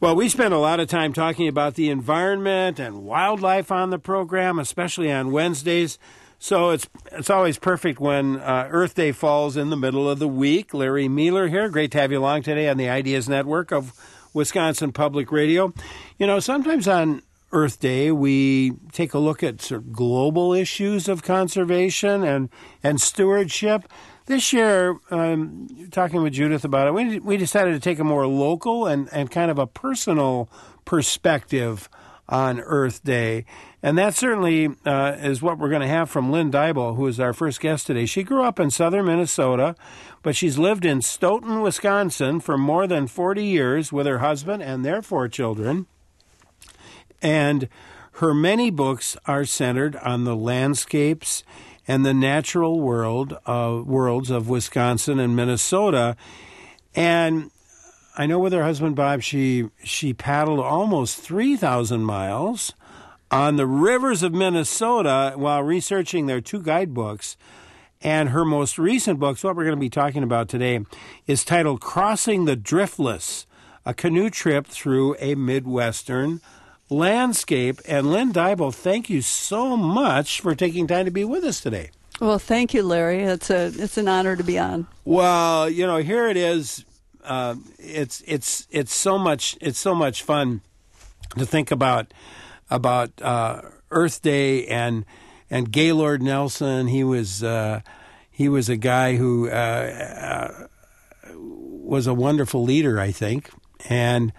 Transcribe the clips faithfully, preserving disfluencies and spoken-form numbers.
Well, we spend a lot of time talking about the environment and wildlife on the program, especially on Wednesdays. So it's it's always perfect when uh, Earth Day falls in the middle of the week. Larry Mueller here. Great to have you along today on the Ideas Network of Wisconsin Public Radio. You know, sometimes on Earth Day, we take a look at sort of global issues of conservation and, and stewardship. This year, um, talking with Judith about it, we we decided to take a more local and, and kind of a personal perspective on Earth Day. And that certainly uh, is what we're going to have from Lynn Dybel, who is our first guest today. She grew up in southern Minnesota, but she's lived in Stoughton, Wisconsin for more than forty years with her husband and their four children. And her many books are centered on the landscapes and the natural world uh, worlds of Wisconsin and Minnesota. And I know with her husband, Bob, she she paddled almost three thousand miles on the rivers of Minnesota while researching their two guidebooks. And her most recent books, what we're going to be talking about today, is titled Crossing the Driftless, a canoe trip through a Midwestern landscape. And Lynn Dybel, thank you so much for taking time to be with us today. Well, thank you, Larry. It's a it's an honor to be on. Well, you know, here it is. Uh, it's it's it's so much it's so much fun to think about about uh, Earth Day and and Gaylord Nelson. He was uh, he was a guy who uh, uh, was a wonderful leader, I think, and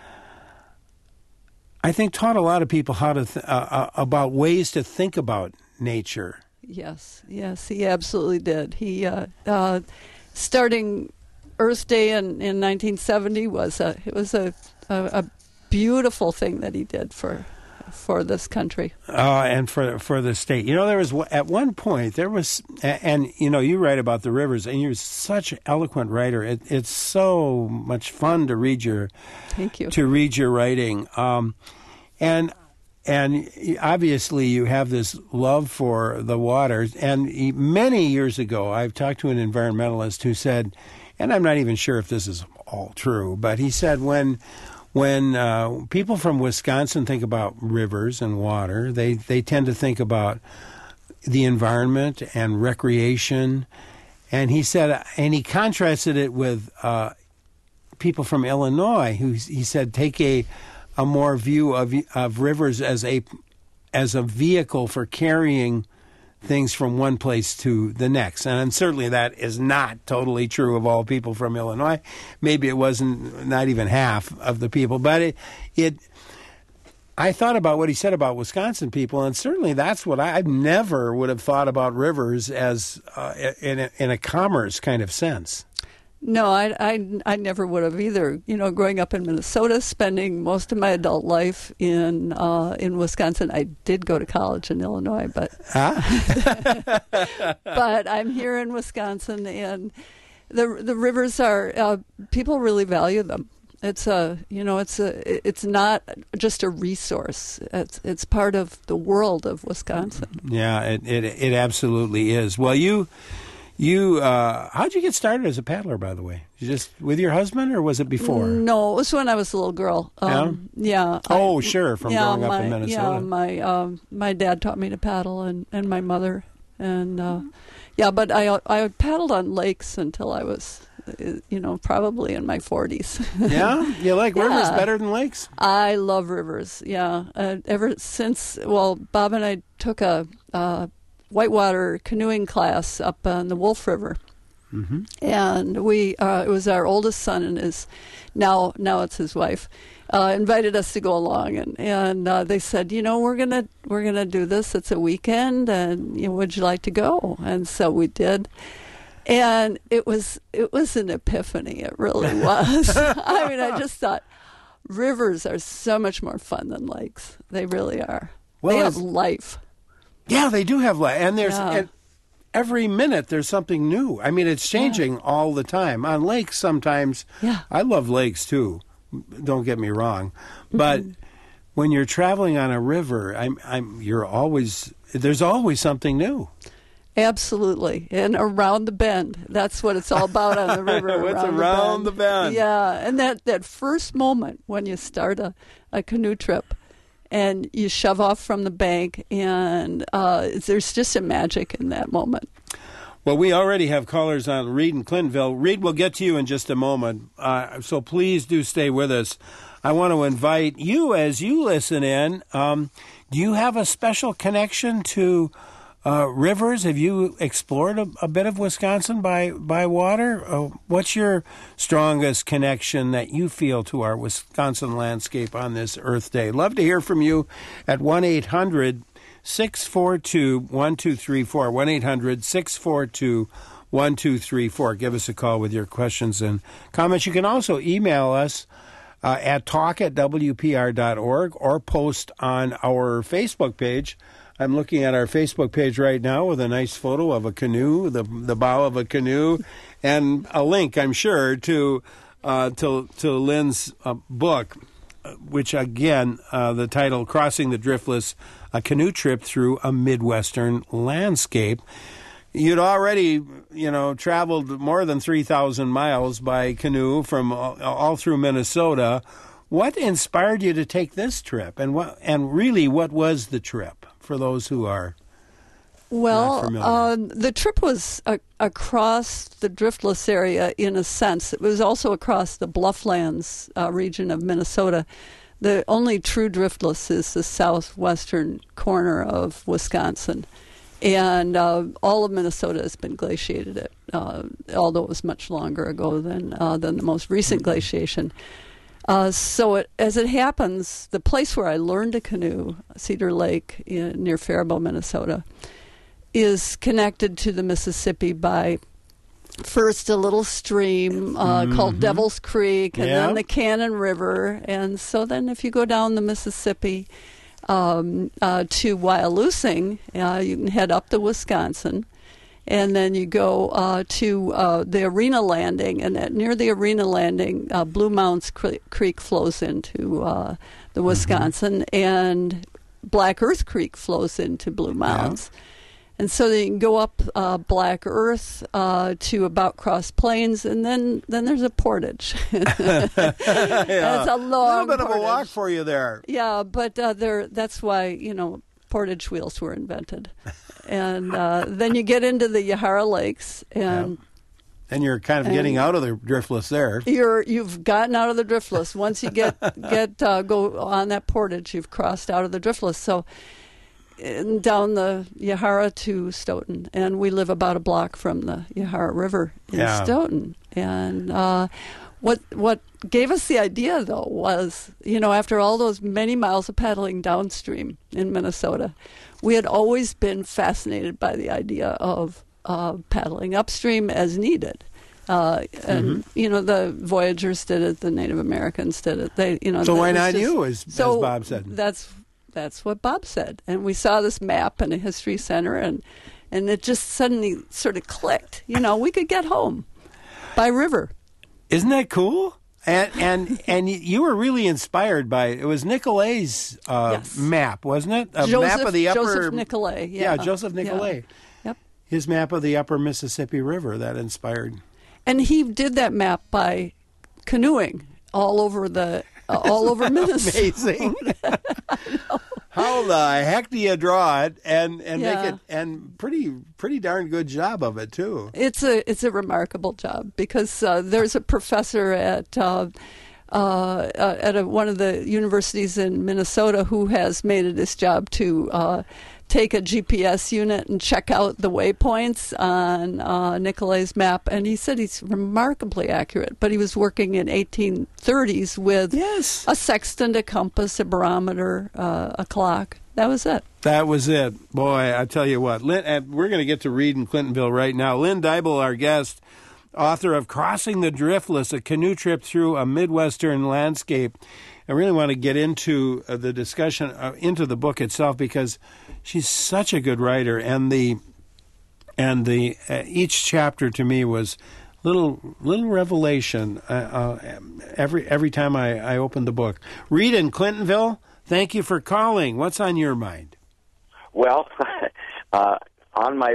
I think taught a lot of people how to th- uh, about ways to think about nature. Yes, yes, he absolutely did. He uh, uh, starting Earth Day in, in nineteen seventy was a it was a, a a beautiful thing that he did for for this country. Uh, and for for the state. You know, there was at one point there was, and you know, you write about the rivers, and you're such an eloquent writer. It, it's so much fun to read your Thank you. to read your writing. Um, and and obviously you have this love for the water. And many years ago, I've talked to an environmentalist who said, and I'm not even sure if this is all true, but he said when when uh, people from Wisconsin think about rivers and water, they, they tend to think about the environment and recreation. And he said, and he contrasted it with uh, people from Illinois, who he said take a a more view of of rivers as a as a vehicle for carrying things from one place to the next. And certainly that is not totally true of all people from Illinois. Maybe it wasn't not even half of the people, but it it I thought about what he said about Wisconsin people, and certainly that's what I, I never would have thought about rivers as uh, in a, in a commerce kind of sense. No, I, I, I never would have either. You know, growing up in Minnesota, spending most of my adult life in uh, in Wisconsin. I did go to college in Illinois, but huh? but I'm here in Wisconsin, and the the rivers are uh, people really value them. It's a you know it's a it's not just a resource. It's it's part of the world of Wisconsin. Yeah, it it, it absolutely is. Well, you. You, uh, how'd you get started as a paddler, by the way? You just with your husband, or was it before? No, it was when I was a little girl. Um, yeah. yeah. Oh, I, sure, from yeah, growing my, up in Minnesota. Yeah, my um, my dad taught me to paddle, and, and my mother, and uh, yeah, but I I paddled on lakes until I was, you know, probably in my forties. Yeah, you like yeah. rivers better than lakes? I love rivers. Yeah, uh, ever since well, Bob and I took a. Uh, whitewater canoeing class up on the Wolf River, mm-hmm. and we uh, it was our oldest son and his now now it's his wife uh, invited us to go along, and and uh, they said, you know, we're gonna we're gonna do this. It's a weekend, and you know, would you like to go? And so we did. And it was it was an epiphany. It really was. I mean, I just thought rivers are so much more fun than lakes. They really are. Well, they have life. Yeah, they do have life, and there's yeah. and every minute there's something new. I mean, it's changing yeah. all the time. On lakes, sometimes. Yeah. I love lakes too. Don't get me wrong, but mm-hmm. when you're traveling on a river, I'm, I'm, you're always there's always something new. Absolutely. And around the bend. That's what it's all about on the river. What's around, around the, the bend. bend? Yeah. And that, that first moment when you start a, a canoe trip and you shove off from the bank, and uh, there's just a magic in that moment. Well, we already have callers on Reed and Clintonville. Reed, we'll get to you in just a moment, uh, so please do stay with us. I want to invite you, as you listen in, um, do you have a special connection to uh, rivers? Have you explored a, a bit of Wisconsin by, by water? Uh, what's your strongest connection that you feel to our Wisconsin landscape on this Earth Day? Love to hear from you at one eight hundred six four two one two three four, one eight hundred six four two one two three four. Give us a call with your questions and comments. You can also email us uh, at talk at w p r dot org or post on our Facebook page. I'm looking at our Facebook page right now with a nice photo of a canoe, the the bow of a canoe, and a link, I'm sure, to uh, to, to Lynn's uh, book, which, again, uh, the title, Crossing the Driftless, A Canoe Trip Through a Midwestern Landscape. You'd already, you know, traveled more than three thousand miles by canoe from all, all through Minnesota. What inspired you to take this trip? And what, and really, what was the trip for those who are Well, not familiar? uh, the trip was a, across the driftless area in a sense. It was also across the Blufflands uh, region of Minnesota. The only true driftless is the southwestern corner of Wisconsin. And uh, all of Minnesota has been glaciated, uh, although it was much longer ago than uh, than the most recent glaciation. Uh, so it, as it happens, the place where I learned to canoe, Cedar Lake in, near Faribault, Minnesota, is connected to the Mississippi by first a little stream uh, mm-hmm. called Devil's Creek, and yeah. then the Cannon River. And so then if you go down the Mississippi um, uh, to Wyalusing, uh, you can head up to Wisconsin. And then you go uh, to uh, the Arena Landing, and at, near the Arena Landing, uh, Blue Mounds Cre- Creek flows into uh, the Wisconsin, mm-hmm. and Black Earth Creek flows into Blue Mounds. Yeah. And so then you can go up uh, Black Earth uh, to about Cross Plains, and then, then there's a portage. yeah. That's a long A little bit portage. of a walk for you there. Yeah, but uh, there, that's why, you know, portage wheels were invented. And uh, then you get into the Yahara Lakes, and yeah. and you're kind of getting out of the driftless there. You're you've gotten out of the driftless. Once you get get uh, go on that portage, you've crossed out of the driftless. So and down the Yahara to Stoughton, and we live about a block from the Yahara River in yeah. Stoughton. And uh, what what gave us the idea, though, was, you know, after all those many miles of paddling downstream in Minnesota, we had always been fascinated by the idea of uh, paddling upstream as needed. Uh, and mm-hmm. you know, the Voyagers did it, the Native Americans did it. They, you know, so why not just, you, as, so as Bob said? That's that's what Bob said, and we saw this map in a history center, and and it just suddenly sort of clicked. You know, we could get home by river. Isn't that cool? And and and you were really inspired by it. It was Nicolet's uh, yes. map, wasn't it? A Joseph, map of the upper Joseph Nicolet. Yeah, yeah Joseph Nicolet. Yeah. Yep. His map of the upper Mississippi River that inspired. And he did that map by canoeing all over the uh, all over Minnesota. Amazing. How the heck do you draw it and, and yeah. make it and pretty pretty darn good job of it too? It's a it's a remarkable job because uh, there's a professor at uh, uh, at a, one of the universities in Minnesota who has made it his job to uh, take a G P S unit and check out the waypoints on uh, Nicolet's map, and he said he's remarkably accurate. But he was working in eighteen thirties with yes. a sextant, a compass, a barometer, uh, a clock. That was it. That was it. Boy, I tell you what. Lynn, uh, we're going to get to Reed in Clintonville right now. Lynn Dybel, our guest, author of Crossing the Driftless, a canoe trip through a Midwestern landscape. I really want to get into uh, the discussion, uh, into the book itself, because she's such a good writer, and the and the uh, each chapter to me was little little revelation uh, uh, every every time I, I opened the book. Reed in Clintonville, thank you for calling. What's on your mind? Well, uh, on my list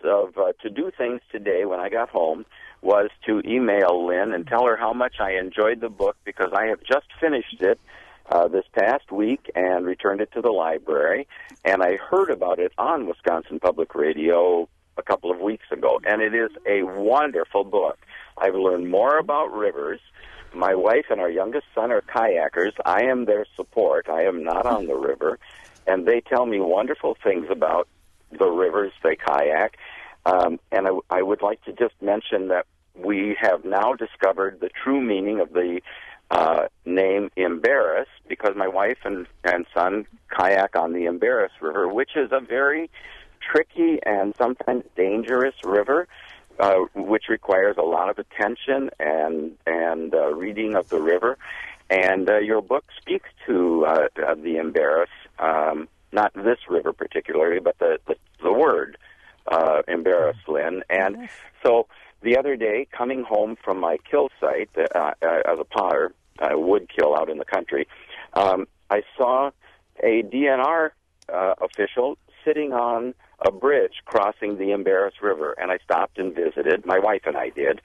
of uh, to-do things today when I got home was to email Lynn and tell her how much I enjoyed the book, because I have just finished it uh, this past week and returned it to the library, and I heard about it on Wisconsin Public Radio a couple of weeks ago, and it is a wonderful book. I've learned more about rivers. My wife and our youngest son are kayakers. I am their support. I am not on the river, and they tell me wonderful things about the rivers they kayak. Um, and I, I would like to just mention that we have now discovered the true meaning of the uh, name Embarrass, because my wife and, and son kayak on the Embarrass River, which is a very tricky and sometimes dangerous river, uh, which requires a lot of attention and and uh, reading of the river. And uh, your book speaks to uh, uh, the Embarrass, um, not this river particularly, but the, the, the word uh, Embarrass, Lynn. And yes. So the other day, coming home from my kill site uh, uh, as a potter, uh, wood kill out in the country, um, I saw a D N R uh, official sitting on a bridge crossing the Embarrass River, and I stopped and visited. My wife and I did,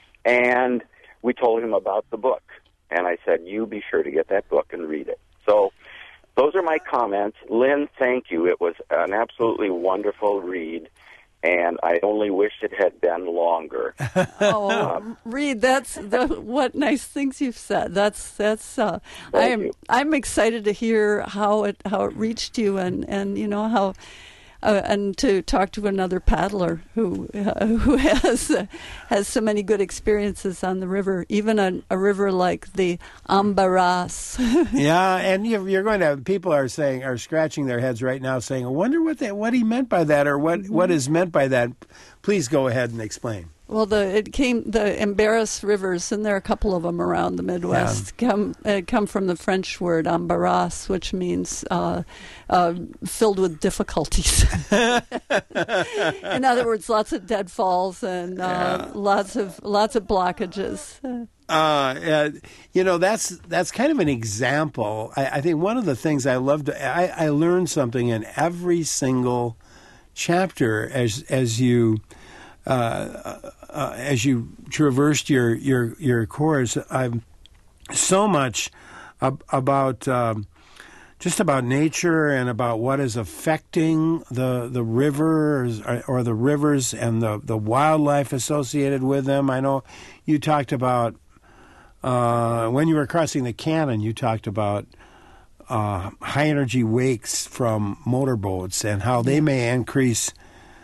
and we told him about the book, and I said, you be sure to get that book and read it. So those are my comments. Lynn, thank you. It was an absolutely wonderful read, and I only wish it had been longer. Oh, um, Reed, that's the, what nice things you've said. That's that's. Uh, I am you. I'm excited to hear how it how it reached you, and, and you know how. Uh, and to talk to another paddler who uh, who has uh, has so many good experiences on the river, even a, a river like the Embarrass. Yeah, and you're, you're going to. People are saying are scratching their heads right now, saying, "I wonder what that what he meant by that, or what, mm-hmm. what is meant by that." Please go ahead and explain. Well, the it came the Embarrass rivers, and there are a couple of them around the Midwest. Yeah. Come uh, come from the French word embarras, which means uh, uh, filled with difficulties. In other words, lots of deadfalls and uh, yeah. lots of lots of blockages. Uh, uh, you know, that's that's kind of an example. I, I think one of the things I loved, I, I learned something in every single chapter as as you. Uh, uh, as you traversed your your your course, I'm so much ab- about um, just about nature and about what is affecting the the rivers or, or the rivers and the, the wildlife associated with them. I know you talked about uh, when you were crossing the cannon. You talked about uh, high energy wakes from motorboats and how they may increase.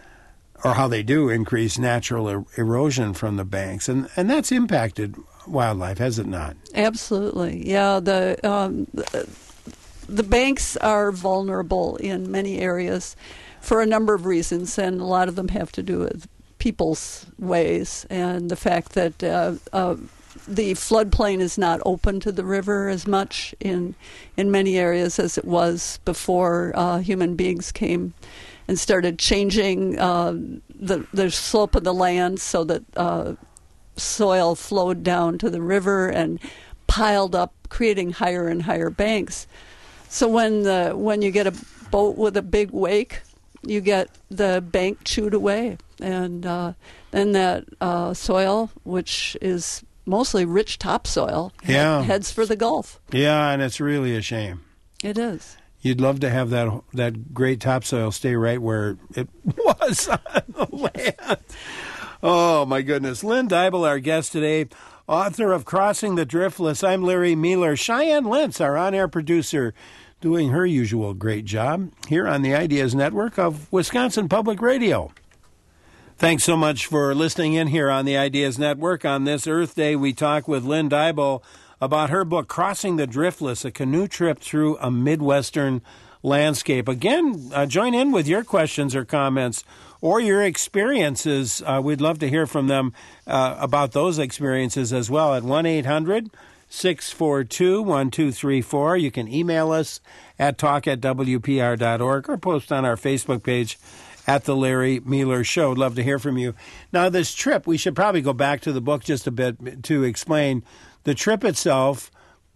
Or how they do increase natural er- erosion from the banks, and and that's impacted wildlife, has it not? Absolutely, yeah. The um, the, the banks are vulnerable in many areas for a number of reasons, and a lot of them have to do with people's ways and the fact that uh, uh, the floodplain is not open to the river as much in in many areas as it was before uh, human beings came and started changing uh, the the slope of the land so that uh, soil flowed down to the river and piled up, creating higher and higher banks. So when the when you get a boat with a big wake, you get the bank chewed away, and uh, then that uh, soil, which is mostly rich topsoil, yeah. heads for the Gulf. Yeah, and it's really a shame. It is. You'd love to have that that great topsoil stay right where it was on the land. Oh, my goodness. Lynn Dybel, our guest today, author of Crossing the Driftless. I'm Larry Mueller. Cheyenne Lentz, our on-air producer, doing her usual great job here on the Ideas Network of Wisconsin Public Radio. Thanks so much for listening in here on the Ideas Network. On this Earth Day, we talk with Lynn Dybel about her book, Crossing the Driftless, a canoe trip through a Midwestern landscape. Again, uh, join in with your questions or comments or your experiences. Uh, we'd love to hear from them uh, about those experiences as well at one eight hundred six four two one two three four. You can email us at talk at w p r dot org or post on our Facebook page at The Larry Mueller Show. I'd love to hear from you. Now, this trip, we should probably go back to the book just a bit to explain. The trip itself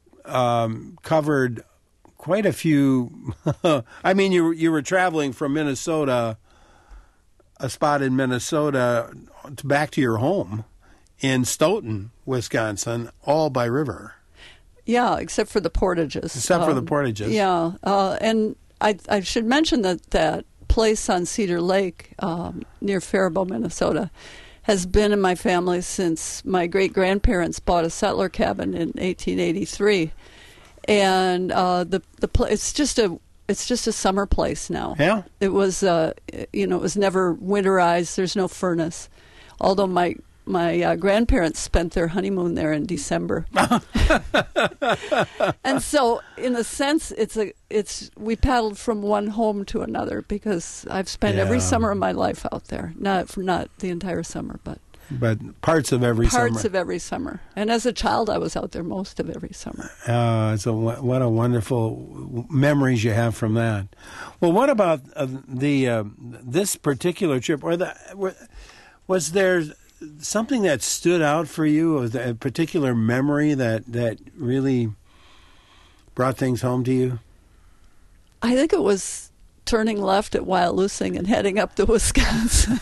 um, covered quite a few. I mean, you you were traveling from Minnesota a spot in Minnesota back to your home in Stoughton, Wisconsin, all by river. Yeah, except for the portages. Except um, for the portages. Yeah, uh, and I, I should mention that that place on Cedar Lake um, near Faribault, Minnesota, has been in my family since my great-grandparents bought a settler cabin in eighteen eighty-three. And uh, the the pl- it's just a it's just a summer place now. Yeah. It was uh, you know, it was never winterized. There's no furnace. Although my My uh, grandparents spent their honeymoon there in December, and so in a sense, it's a it's we paddled from one home to another because I've spent Yeah. every summer of my life out there. Not not the entire summer, but But parts of every summer. parts of every summer. And as a child, I was out there most of every summer. Uh, it's a, what a wonderful memories you have from that. Well, what about uh, the uh, this particular trip? Or the was there something that stood out for you, or a particular memory that, that really brought things home to you? I think it was turning left at Wyalusing and heading up to Wisconsin.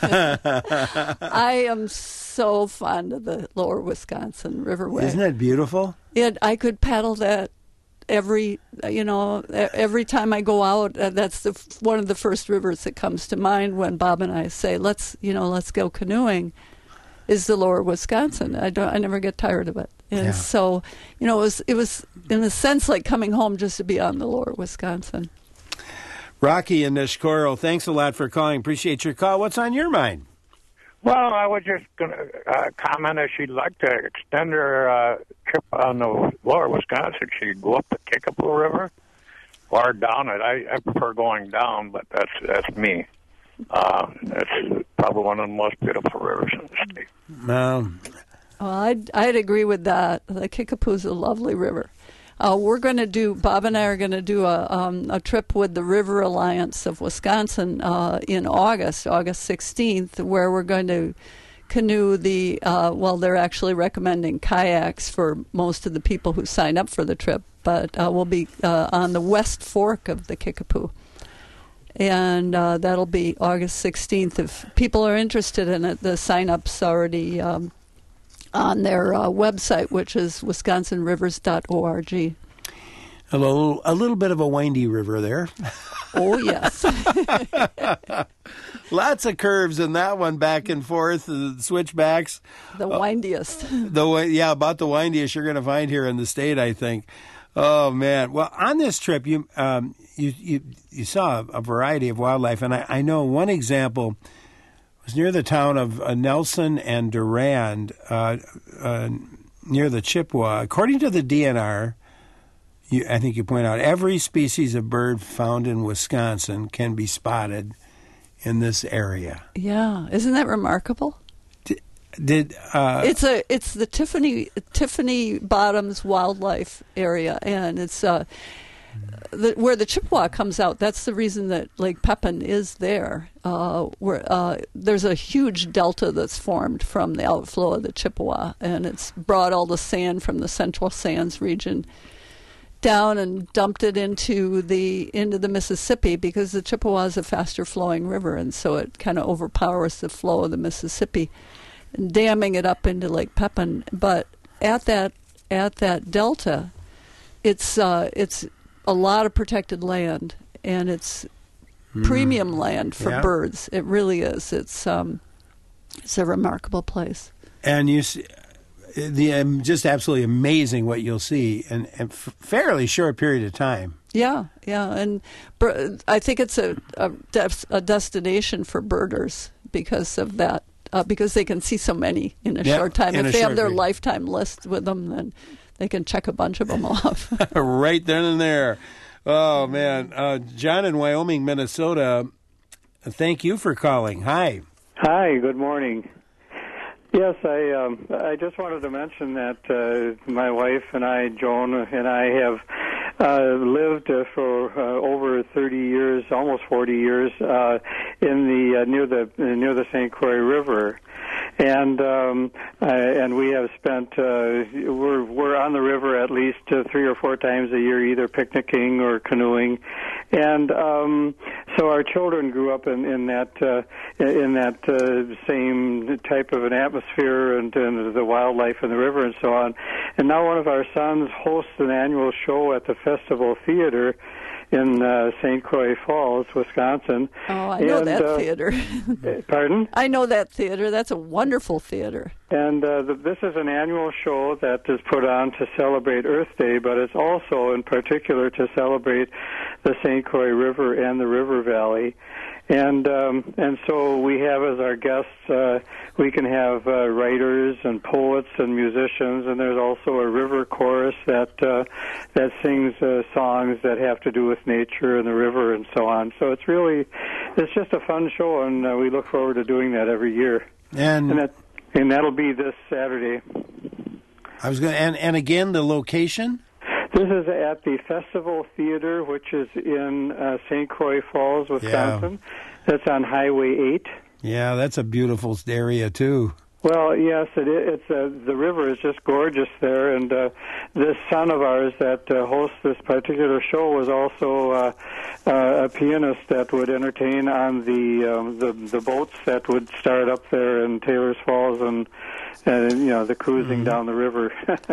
I am so fond of the lower Wisconsin Riverway. Isn't that beautiful? It, I could paddle that every, you know, every time I go out. Uh, that's the one of the first rivers that comes to mind when Bob and I say, let's, you know, let's go canoeing. Is the lower Wisconsin. I don't. I never get tired of it. And Yeah. so, you know, it was it was in a sense like coming home just to be on the lower Wisconsin. Rocky and Nishkoro, thanks a lot for calling. Appreciate your call. What's on your mind? Well, I was just going to uh, comment if she'd like to extend her uh, trip on the lower Wisconsin, she'd go up the Kickapoo River or down it. I, I prefer going down, but that's that's me. Uh, it's probably one of the most beautiful rivers in the state. Um, Well, I'd, I'd agree with that. The Kickapoo's a lovely river. Uh, we're going to do, Bob and I are going to do a, um, a trip with the River Alliance of Wisconsin uh, in August, August sixteenth, where we're going to canoe the, uh, well, they're actually recommending kayaks for most of the people who sign up for the trip, but uh, we'll be uh, on the West Fork of the Kickapoo. And uh, that'll be August sixteenth. If people are interested in it, the sign-up's already um, on their uh, website, which is wisconsin rivers dot org. a little, a little bit of a windy river there. Oh, yes. Lots of curves in that one, back and forth, uh, switchbacks. The windiest. The way, yeah, about the windiest you're going to find here in the state, I think. Oh man! Well, on this trip, you um, you, you you saw a variety of wildlife, and I, I know one example was near the town of uh, Nelson and Durand, uh, uh, near the Chippewa. According to the D N R, you, I think you point out every species of bird found in Wisconsin can be spotted in this area. Yeah, isn't that remarkable? Did uh, It's a it's the Tiffany Tiffany Bottoms Wildlife Area, and it's uh, the, where the Chippewa comes out. That's the reason that Lake Pepin is there. Uh, where uh, there's a huge delta that's formed from the outflow of the Chippewa, and it's brought all the sand from the Central Sands region down and dumped it into the into the Mississippi, because the Chippewa is a faster flowing river, and so it kind of overpowers the flow of the Mississippi, and damming it up into Lake Pepin. But at that at that delta, it's uh, it's a lot of protected land, and it's mm. premium land for yeah. birds. It really is. It's um, it's a remarkable place. And you see, the um, just absolutely amazing what you'll see in a f- fairly short period of time. Yeah, yeah, and bir- I think it's a a, des- a destination for birders because of that. Uh, because they can see so many in a yeah, short time. If they have their period. lifetime list with them, then they can check a bunch of them off. Right then and there. Oh, man. Uh, John in Wyoming, Minnesota, thank you for calling. Hi. Hi, good morning. Yes, I um, I just wanted to mention that uh, my wife and I, Joan, and I have uh, lived uh, for uh, over thirty years, almost forty years, uh, in the uh, near the uh, near the Saint Croix River, and um, uh, and we have spent uh, we're we're on the river at least uh, three or four times a year, either picnicking or canoeing, and um, so our children grew up in in that uh, in that uh, same type of an atmosphere and, and the wildlife in the river and so on. And now one of our sons hosts an annual show at the Festival Theater in uh, Saint Croix Falls, Wisconsin. Oh, I know and, that uh, theater. Pardon? I know that theater. That's a wonderful theater. And uh, the, this is an annual show that is put on to celebrate Earth Day, but it's also in particular to celebrate the Saint Croix River and the River Valley. And um, and so we have as our guests, uh, we can have uh, writers and poets and musicians, and there's also a river chorus that uh, that sings uh, songs that have to do with nature and the river and so on. So it's really, it's just a fun show, and uh, we look forward to doing that every year. And, and that and that'll be this Saturday. I was going and and again the location. This is at the Festival Theater, which is in uh, Saint Croix Falls, Wisconsin. Yeah. That's on Highway eight. Yeah, that's a beautiful area, too. Well, yes, it is. It's, uh, the river is just gorgeous there, and uh, this son of ours that uh, hosts this particular show was also uh, uh, a pianist that would entertain on the, um, the the boats that would start up there in Taylor's Falls and, and you know, the cruising mm-hmm. down the river.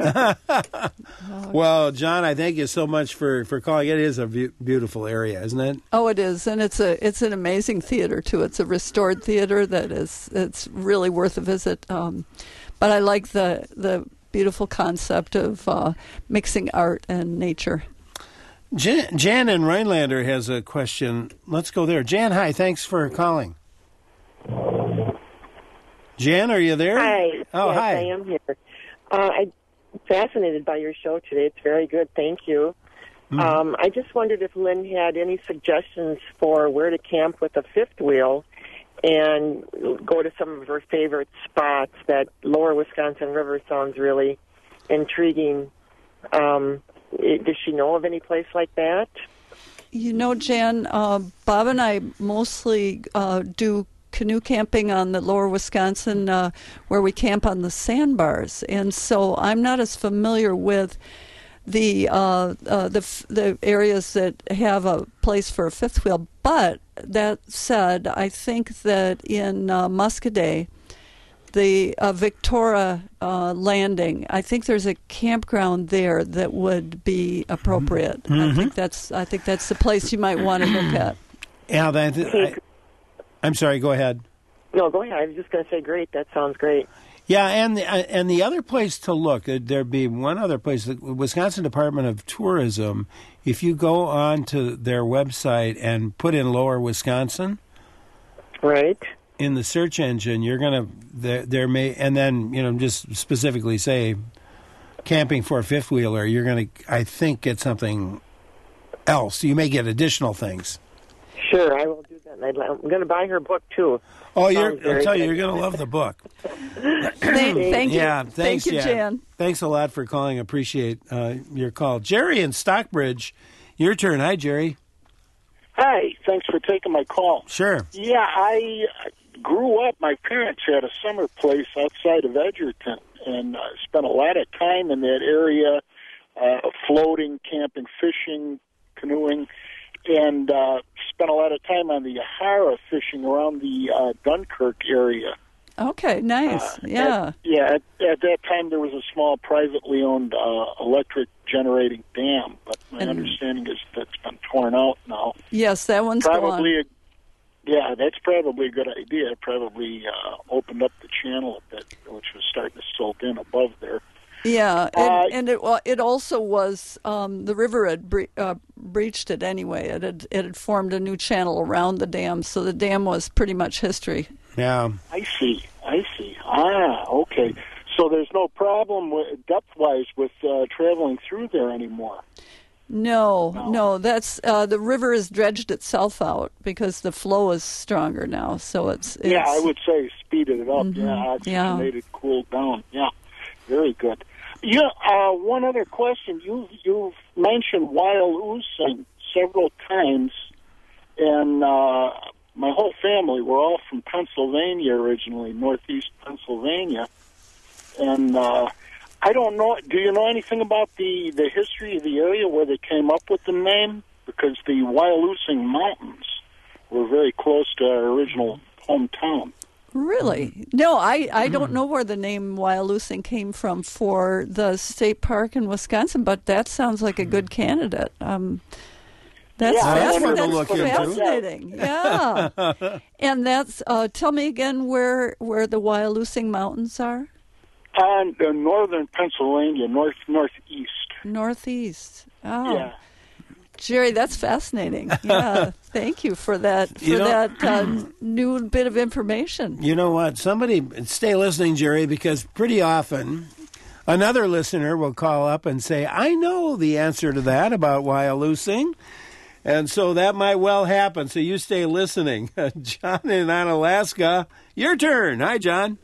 Well, John, I thank you so much for, for calling. It is a be- beautiful area, isn't it? Oh, it is, and it's a it's an amazing theater too. It's a restored theater that is it's really worth a visit. Um, but I like the the beautiful concept of uh, mixing art and nature. Jan, Jan in Rhinelander has a question. Let's go there. Jan, hi. Thanks for calling. Jan, are you there? Hi. Oh, yes, hi. I am here. Uh, I'm fascinated by your show today. It's very good. Thank you. Mm-hmm. Um, I just wondered if Lynn had any suggestions for where to camp with a fifth wheel and go to some of her favorite spots. That Lower Wisconsin River sounds really intriguing. Um, does she know of any place like that? You know, Jan, uh, Bob and I mostly uh, do canoe camping on the Lower Wisconsin, uh, where we camp on the sandbars, and so I'm not as familiar with the uh, uh, the the areas that have a place for a fifth wheel. But that said, I think that in uh, Muscadet, the uh, Victoria uh, Landing, I think there's a campground there that would be appropriate. Mm-hmm. I think that's I think that's the place you might want to look at. Yeah, that. I, I'm sorry. Go ahead. No, go ahead. I was just going to say, great. That sounds great. Yeah, and the, and the other place to look, there'd be one other place, the Wisconsin Department of Tourism. If you go on to their website and put in Lower Wisconsin, right, in the search engine, you're gonna there there may and then you know just specifically say camping for a fifth wheeler. You're gonna, I think, get something else. You may get additional things. Sure, I will do that. I'm going to buy her book too. Oh, you're, I'll tell you, you're going to love the book. thank, thank you. Yeah, thanks, thank you, Jan. Jan. Thanks a lot for calling. Appreciate uh, your call. Jerry in Stockbridge, your turn. Hi, Jerry. Hi, thanks for taking my call. Sure. Yeah, I grew up, my parents had a summer place outside of Edgerton, and uh, spent a lot of time in that area, uh, floating, camping, fishing, canoeing, and uh, spent a lot of time on the Yahara fishing around the uh, Dunkirk area. Okay, nice. Uh, yeah. At, yeah, at, at that time there was a small privately owned uh, electric generating dam, but my and, understanding is that's been torn out now. Yes, that one's probably gone. A, yeah, that's probably a good idea. It probably uh, opened up the channel a bit, which was starting to soak in above there. Yeah, and, uh, and it it also was um, the river had bre- uh, breached it anyway. It had it had formed a new channel around the dam, so the dam was pretty much history. Yeah, I see. I see. Ah, okay. So there's no problem with depth-wise with uh, traveling through there anymore. No, no, no. That's uh, the river has dredged itself out because the flow is stronger now. So it's, it's yeah. I would say speeded it up. Mm-hmm. Yeah, oxygenated, yeah. cooled down. Yeah, very good. Yeah. Uh, one other question. You you've mentioned wild oosing several times, and uh, my whole family, we're all from Pennsylvania originally, northeast Pennsylvania. And uh, I don't know, do you know anything about the, the history of the area where they came up with the name? Because the Wyalusing Mountains were very close to our original hometown. Really? No, I, I don't know where the name Wyalusing came from for the state park in Wisconsin, but that sounds like a good candidate. Um, that's Yeah, that's fascinating. fun to look That's into. fascinating. Yeah. And that's, uh, tell me again where, where the Wyalusing Mountains are? On uh, northern Pennsylvania, north northeast. Northeast. Oh. Yeah. Jerry, that's fascinating. Yeah, thank you for that for You know- that uh, new bit of information. You know what? Somebody stay listening, Jerry, because pretty often another listener will call up and say, I know the answer to that about Wyalusing. And so that might well happen. So you stay listening. John in Onalaska, your turn. Hi, John.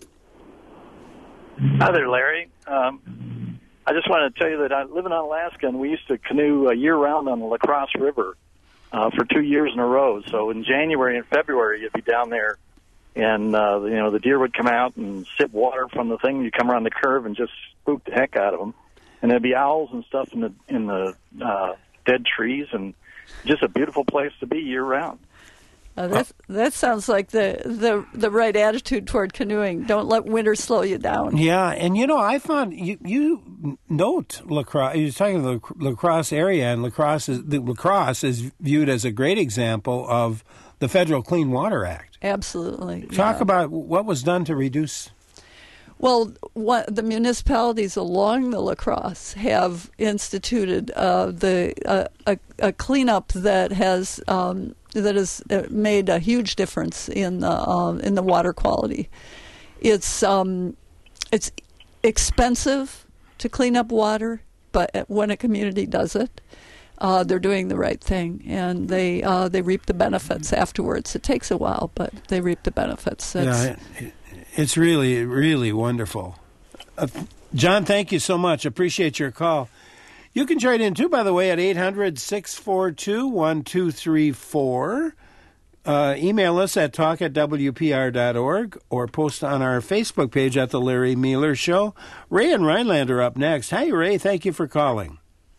Hi there, Larry. Um, I just wanted to tell you that I live in Alaska, and we used to canoe uh, year-round on the La Crosse River uh, for two years in a row. So in January and February, you'd be down there, and uh, you know the deer would come out and sip water from the thing. You'd come around the curve and just spook the heck out of them. And there'd be owls and stuff in the in the uh, dead trees, and just a beautiful place to be year-round. Uh, that that sounds like the, the the right attitude toward canoeing. Don't let winter slow you down. Yeah, and you know, I found you, you note La Crosse. You're talking about the La Crosse area, and La Crosse is, the La Crosse is viewed as a great example of the Federal Clean Water Act. Absolutely. Talk yeah. about what was done to reduce. Well, what, the municipalities along the La Crosse have instituted uh, the uh, a, a cleanup that has um, that has made a huge difference in the uh, in the water quality. It's um, it's expensive to clean up water, but when a community does it, uh, they're doing the right thing, and they uh, they reap the benefits afterwards. It takes a while, but they reap the benefits. That's, yeah, it, it's really, really wonderful. Uh, John, thank you so much. Appreciate your call. You can join in, too, by the way, at eight hundred, six four two, one two three four. Uh, email us at talk at w p r dot org or post on our Facebook page at The Larry Mueller Show. Ray and Rhineland are up next. Hi, Ray. Thank you for calling.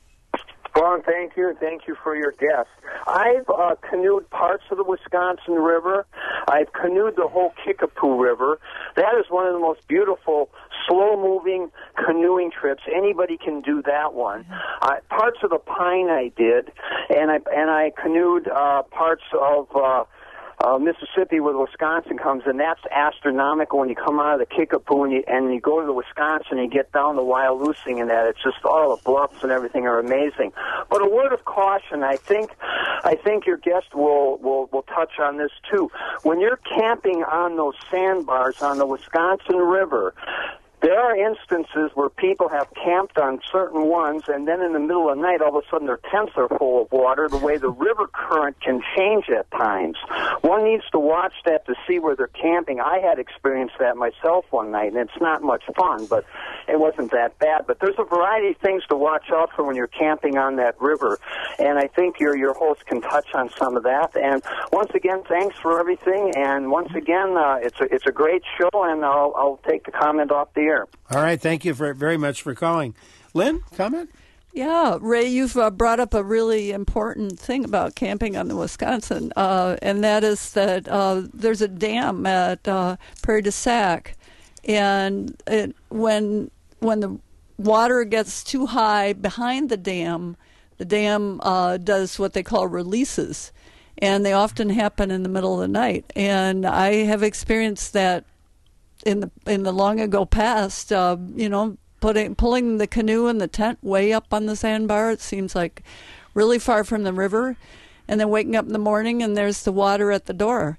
Well, thank you. Thank you for your guest. I've uh, canoed parts of the Wisconsin River. I've canoed the whole Kickapoo River. That is one of the most beautiful, slow-moving canoeing trips. Anybody can do that one. Uh, parts of the Pine I did, and I and I canoed uh, parts of uh, uh, Mississippi where Wisconsin comes, and that's astronomical when you come out of the Kickapoo and you, and you go to the Wisconsin and you get down to Wyalusing and that. It's just all the bluffs and everything are amazing. But a word of caution, I think I think your guest will, will, will touch on this too. When you're camping on those sandbars on the Wisconsin River, there are instances where people have camped on certain ones, and then in the middle of the night, all of a sudden their tents are full of water, the way the river current can change at times. One needs to watch that to see where they're camping. I had experienced that myself one night, and it's not much fun, but it wasn't that bad. But there's a variety of things to watch out for when you're camping on that river, and I think your, your host can touch on some of that. And once again, thanks for everything, and once again, uh, it's, a, it's a great show, and I'll, I'll take the comment off the air. All right. Thank you for, very much for calling. Lynn, comment? Yeah, Ray, you've uh, brought up a really important thing about camping on the Wisconsin, uh, and that is that uh, there's a dam at uh, Prairie du Sac, and it, when when the water gets too high behind the dam, the dam uh, does what they call releases, and they often happen in the middle of the night. And I have experienced that in the in the long ago past, uh, you know, putting pulling the canoe and the tent way up on the sandbar. It seems like really far from the river, and then waking up in the morning and there's the water at the door,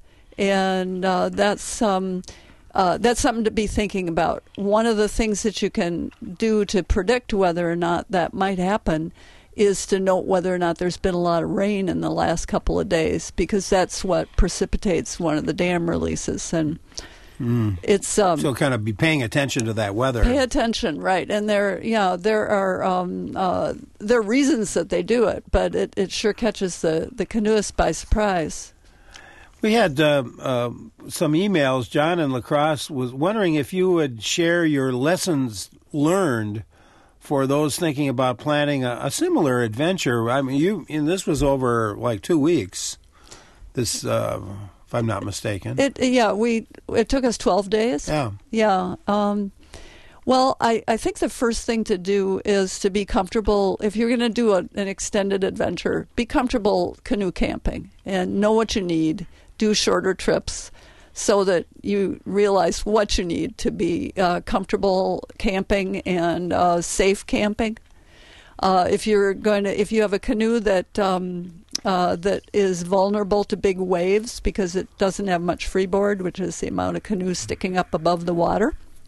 and uh, that's um, uh, that's something to be thinking about. One of the things that you can do to predict whether or not that might happen is to note whether or not there's been a lot of rain in the last couple of days, because that's what precipitates one of the dam releases. And Mm. It's um, so kind of be paying attention to that weather. Pay attention, right? And there, yeah, there are um, uh, there are reasons that they do it, but it, it sure catches the, the canoeist by surprise. We had uh, uh, some emails. John in La Crosse was wondering if you would share your lessons learned for those thinking about planning a, a similar adventure. I mean, you and this was over like two weeks. This, uh, if I'm not mistaken. It yeah we it took us twelve days. Yeah. Yeah. Um, well, I, I think the first thing to do is to be comfortable. If you're going to do a, an extended adventure, be comfortable canoe camping and know what you need. Do shorter trips so that you realize what you need to be uh, comfortable camping and uh, safe camping. Uh, if you're going to, if you have a canoe that um, uh, that is vulnerable to big waves because it doesn't have much freeboard, which is the amount of canoe sticking up above the water,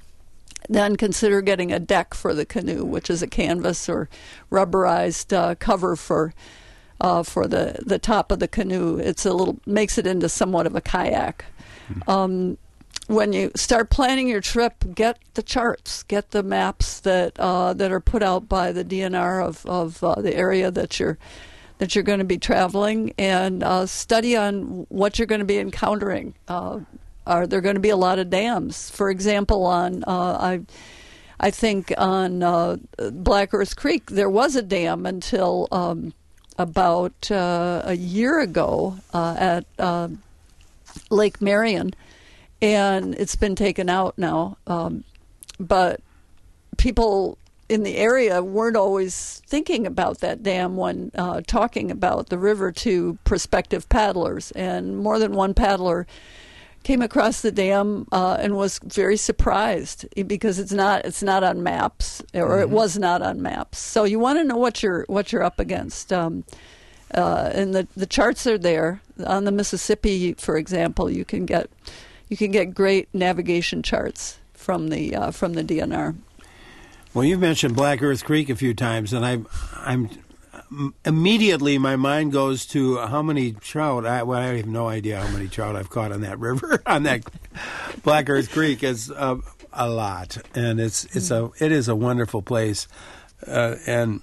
then consider getting a deck for the canoe, which is a canvas or rubberized uh, cover for uh, for the, the top of the canoe. It's a little makes it into somewhat of a kayak. Mm-hmm. Um, when you start planning your trip, get the charts, get the maps that uh, that are put out by the D N R of of uh, the area that you're that you're going to be traveling, and uh, study on what you're going to be encountering. Uh, Are there going to be a lot of dams? For example, on uh, I, I think on uh, Black Earth Creek there was a dam until um, about uh, a year ago uh, at uh, Lake Marion, and it's been taken out now. Um, but people in the area weren't always thinking about that dam when uh, talking about the river to prospective paddlers, and more than one paddler came across the dam uh, and was very surprised because it's not it's not on maps, or mm-hmm. it was not on maps. So you want to know what you're what you're up against, um, uh, and the, the charts are there on the Mississippi. For example, you can get you can get great navigation charts from the uh, from the D N R. Well, you've mentioned Black Earth Creek a few times, and I I'm. Immediately, my mind goes to how many trout. I, well, I have no idea how many trout I've caught on that river, on that Black Earth Creek. It's uh, a lot, and it's it's a it is a wonderful place, uh, and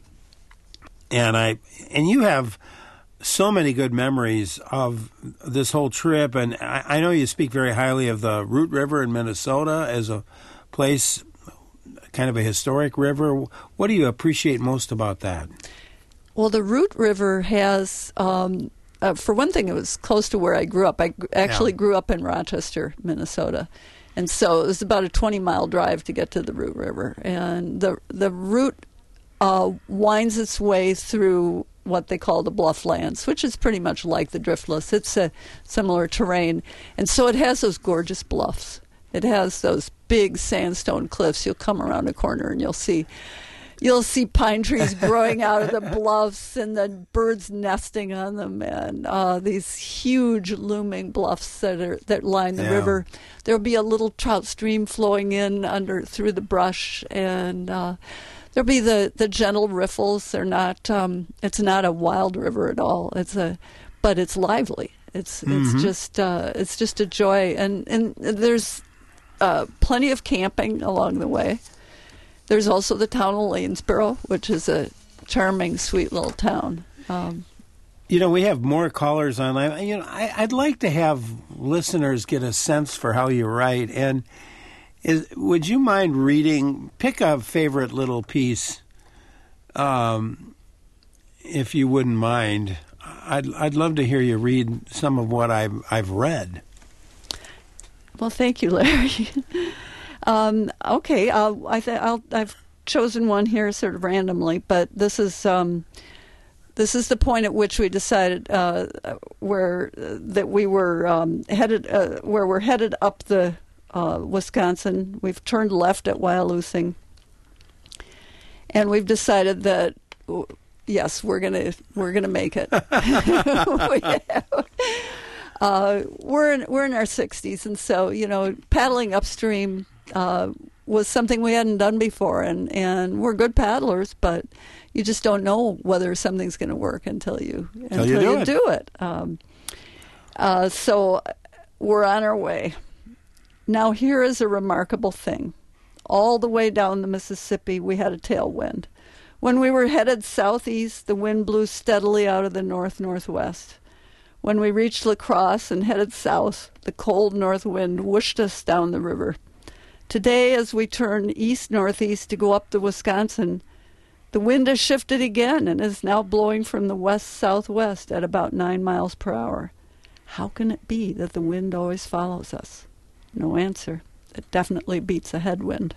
and I and you have so many good memories of this whole trip, and I, I know you speak very highly of the Root River in Minnesota as a place, kind of a historic river. What do you appreciate most about that? Well, the Root River has, um, uh, for one thing, it was close to where I grew up. I g- actually yeah. grew up in Rochester, Minnesota. And so it was about a twenty-mile drive to get to the Root River. And the the Root uh, winds its way through what they call the Blufflands, which is pretty much like the Driftless. It's a similar terrain. And so it has those gorgeous bluffs. It has those big sandstone cliffs. You'll come around a corner and you'll see... You'll see pine trees growing out of the bluffs and the birds nesting on them, and uh, these huge looming bluffs that are that line the yeah. river. There'll be a little trout stream flowing in under through the brush, and uh, there'll be the, the gentle riffles. They're not. Um, it's not a wild river at all. It's a, but it's lively. It's mm-hmm. it's just uh, it's just a joy, and and there's uh, plenty of camping along the way. There's also the town of Lanesboro, which is a charming, sweet little town. Um, you know, we have more callers online. You know, I, I'd like to have listeners get a sense for how you write. And is, would you mind reading? Pick a favorite little piece, um, if you wouldn't mind. I'd I'd love to hear you read some of what I've I've read. Well, thank you, Larry. Um, okay, uh, I th- I'll, I've chosen one here sort of randomly, but this is um, this is the point at which we decided uh, where uh, that we were um, headed uh, where we're headed up the uh, Wisconsin. We've turned left at Wyalusing, and we've decided that yes, we're gonna we're gonna make it. we have, uh, we're in we're in our sixties, and so you know, paddling upstream Uh, was something we hadn't done before, and, and we're good paddlers, but you just don't know whether something's going to work until you until, until you do you it. Do it. Um, uh, so we're on our way. Now here is a remarkable thing. All the way down the Mississippi, we had a tailwind. When we were headed southeast, the wind blew steadily out of the north-northwest. When we reached La Crosse and headed south, the cold north wind whooshed us down the river. Today, as we turn east-northeast to go up the Wisconsin, the wind has shifted again and is now blowing from the west-southwest at about nine miles per hour. How can it be that the wind always follows us? No answer. It definitely beats a headwind.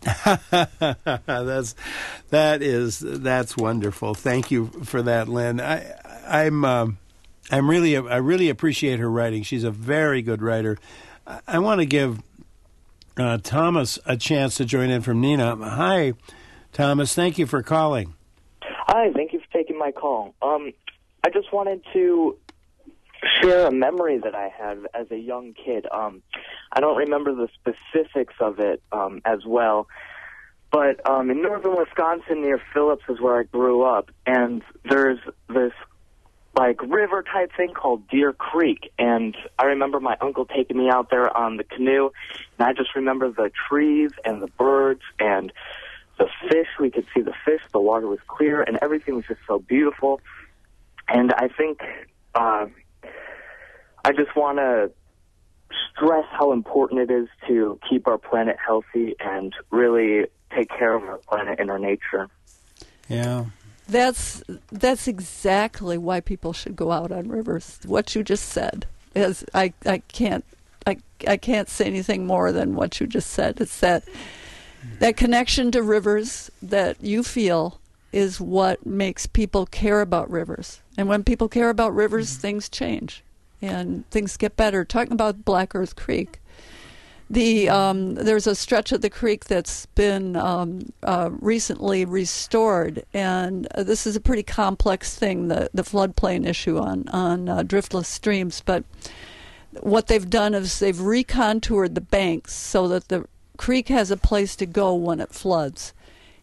that's that is that's wonderful. Thank you for that, Lynn. I, I'm um, I'm really I really appreciate her writing. She's a very good writer. I, I want to give uh, Thomas a chance to join in from Nina. Hi, Thomas. Thank you for calling. Hi. Thank you for taking my call. Um, I just wanted to share a memory that I had as a young kid. Um, I don't remember the specifics of it um, as well, but um, in northern Wisconsin near Phillips is where I grew up, and there's this like river type thing called Deer Creek, and I remember my uncle taking me out there on the canoe, and I just remember the trees and the birds and the fish. We could see the fish, the water was clear, and everything was just so beautiful. And I think uh, I just want to stress how important it is to keep our planet healthy and really take care of our planet and our nature. Yeah. That's that's exactly why people should go out on rivers. What you just said is I, I can't I I can't say anything more than what you just said. It's that that connection to rivers that you feel is what makes people care about rivers. And when people care about rivers, mm-hmm. things change and things get better. Talking about Black Earth Creek, the um, there's a stretch of the creek that's been um, uh, recently restored, and uh, this is a pretty complex thing, the the floodplain issue on on uh, driftless streams. But what they've done is they've recontoured the banks so that the creek has a place to go when it floods,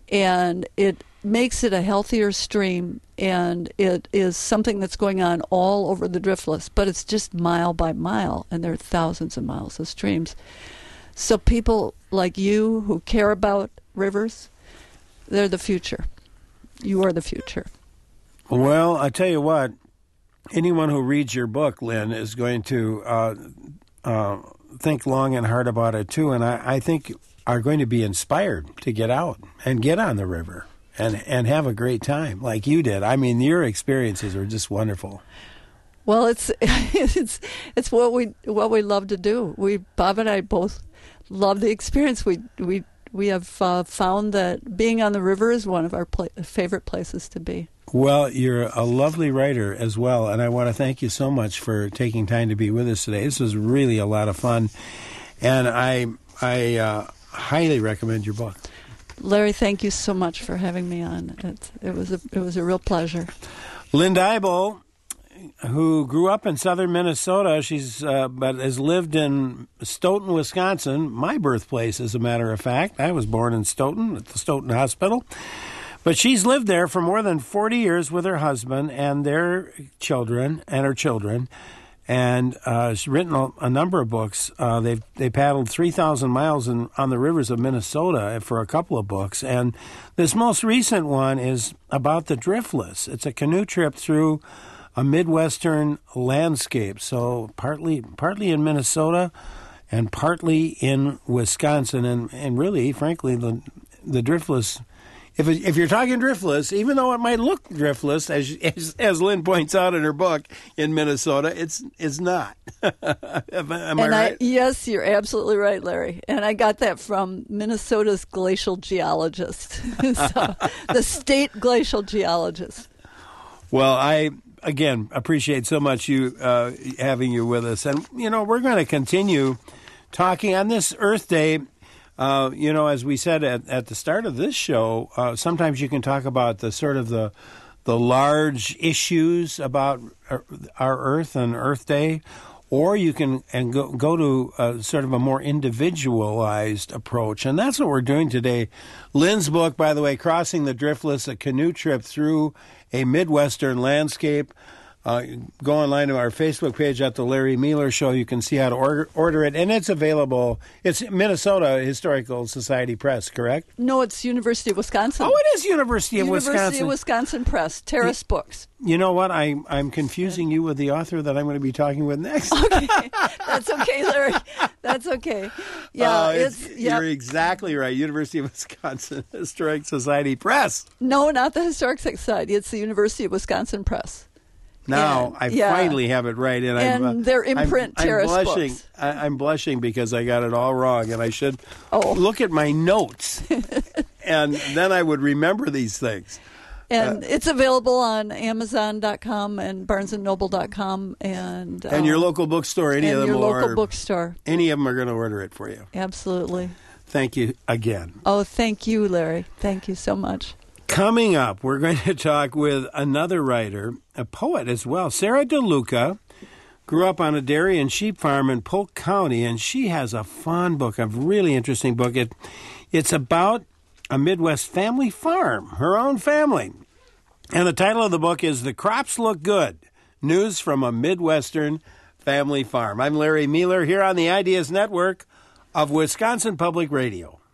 and it makes it a healthier stream, and it is something that's going on all over the driftless, but it's just mile by mile, and there are thousands of miles of streams. So people like you who care about rivers, they're the future. You are the future. Well, I tell you what, anyone who reads your book, Lynn, is going to uh, uh, think long and hard about it, too, and I, I think are going to be inspired to get out and get on the river. And and have a great time like you did. I mean, your experiences are just wonderful. Well, it's it's it's what we what we love to do. We Bob and I both love the experience. We we we have uh, found that being on the river is one of our pla- favorite places to be. Well, you're a lovely writer as well, and I want to thank you so much for taking time to be with us today. This was really a lot of fun, and I I uh, highly recommend your book. Larry, thank you so much for having me on. It, it was a it was a real pleasure. Lynn Dybel, who grew up in southern Minnesota, she's uh, but has lived in Stoughton, Wisconsin, my birthplace, as a matter of fact. I was born in Stoughton at the Stoughton Hospital, but she's lived there for more than forty years with her husband and their children and her children. And uh, she's written a, a number of books. Uh, they've they paddled three thousand miles in, on the rivers of Minnesota for a couple of books. And this most recent one is about the Driftless. It's a canoe trip through a Midwestern landscape. So partly partly in Minnesota and partly in Wisconsin. And, and really, frankly, the the Driftless... If it, if you're talking driftless, even though it might look driftless, as as, as Lynn points out in her book, in Minnesota, it's it's not. Am, am and I right? I, yes, you're absolutely right, Larry. And I got that from Minnesota's glacial geologist, so, the state glacial geologist. Well, I again appreciate so much you uh, having you with us, and you know we're going to continue talking on this Earth Day. Uh, you know, as we said at, at the start of this show, uh, sometimes you can talk about the sort of the the large issues about our, our Earth and Earth Day, or you can and go, go to a, sort of a more individualized approach, and that's what we're doing today. Lynn's book, by the way, Crossing the Driftless, a canoe trip through a Midwestern landscape. Uh, go online to our Facebook page at the Larry Mealer Show. You can see how to order, order it, and it's available. It's Minnesota Historical Society Press, correct? No, it's University of Wisconsin. Oh, it is University of University Wisconsin. University of Wisconsin Press, Terrace you, Books. You know what? I, I'm confusing you with the author that I'm going to be talking with next. Okay, that's okay, Larry. That's okay. Yeah, uh, it's, it's yep. You're exactly right. University of Wisconsin Historic Society Press. No, not the Historic Society. It's the University of Wisconsin Press. Now and, I yeah. finally have it right, and, and I'm, uh, their imprint I'm, Terrace I'm blushing. Books. I, I'm blushing because I got it all wrong, and I should oh. look at my notes, and then I would remember these things. And uh, it's available on Amazon dot com and Barnes and Noble dot com and and um, your local bookstore. Any and of them your will local order. bookstore. Any of them are going to order it for you. Absolutely. Thank you again. Oh, thank you, Larry. Thank you so much. Coming up, we're going to talk with another writer, a poet as well. Sarah DeLuca grew up on a dairy and sheep farm in Polk County, and she has a fun book, a really interesting book. It, it's about a Midwest family farm, her own family. And the title of the book is The Crops Look Good, News from a Midwestern Family Farm. I'm Larry Mealer here on the Ideas Network of Wisconsin Public Radio.